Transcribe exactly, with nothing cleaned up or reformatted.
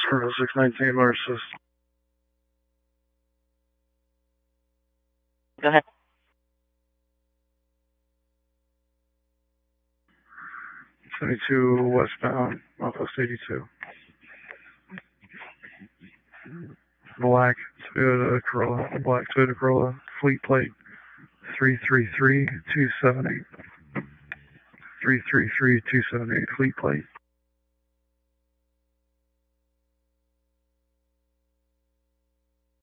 for six nineteen Marcis. Go ahead. seventy-two westbound, Northwest eighty-two. Black Toyota Corolla, black Toyota Corolla, fleet plate three three three two seven eight. three three three two seven eight, fleet plate.